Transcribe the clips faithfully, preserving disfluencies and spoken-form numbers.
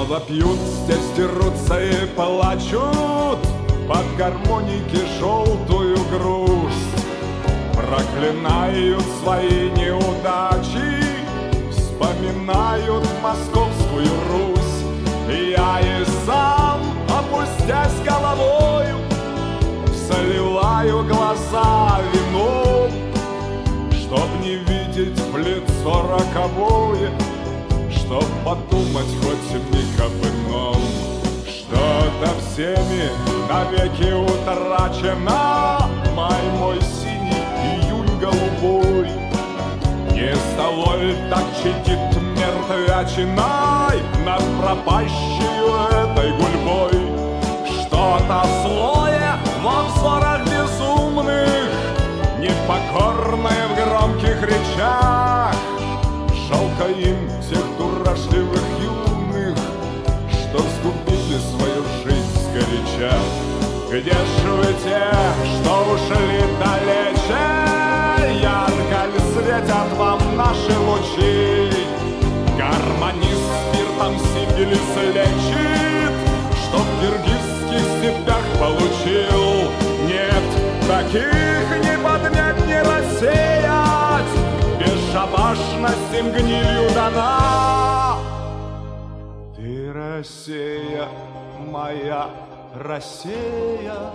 вопьют, здесь дерутся и плачут под гармоники желтую грусть, проклинают свои неудачи, вспоминают московскую Русь. И я и сам, опустясь головою, заливаю глаза вином, чтоб не видеть в лицо роковое, чтоб подумать хоть миг об ином. Что-то всеми навеки утрачено, май мой синий, июнь голубой. Не столой так чадит мертвячиной над пропащей этой гульбой. Что-то злое во взорах безумных, непокорное в громких речах. Жалко им тех дурашливых юных, что сгубили свою жизнь сгоряча. Где ж вы те, что ушли далече? Ярко ли светят вам наши лучи? Гармонист спиртом сибилис лечит, что в киргизских степях получил. Нет, таких не поднять, не рассеять, бесшабашность им гнилью дана. Ты, Россия, моя Россия,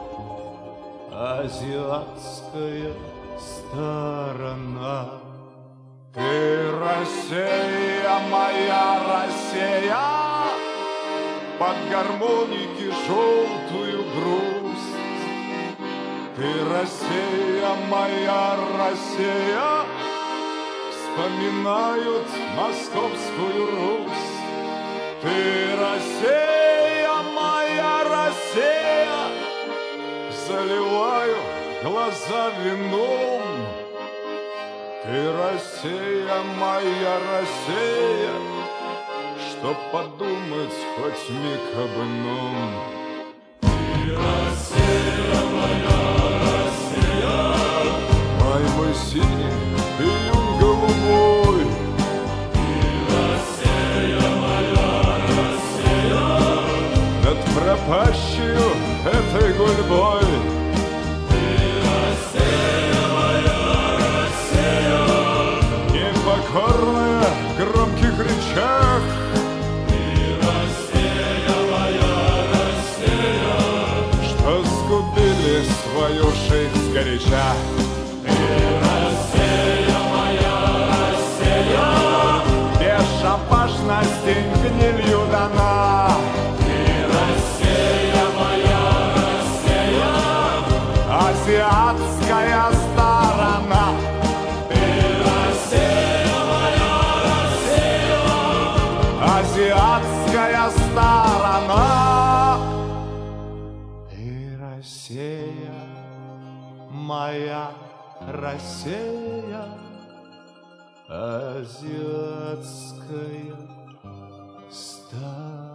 азиатская сторона. Ты, Россия, моя Россия, под гармоники желтую грусть. Ты, Россия, моя Россия, вспоминают московскую Русь. Ты, Россия, моя Россия, заливаю глаза вином. Ты, Россия, моя Россия, чтоб подумать хоть миг об ином. Ты, Россия, моя Россия, май мой синий, июнь голубой. Ты, Россия, моя Россия, над пропащую этой гульбой. Покорная в громких речах. Ты, Россия, моя Россия, что сгубили свою жизнь сгоряча. Ты, Россия, моя Россия, бесшабашность им гнилью дана. Ты, Россия, моя Россия, азиатская сторона. Азиатская сторона. Ты, Россия, моя Россия, азиатская сторона.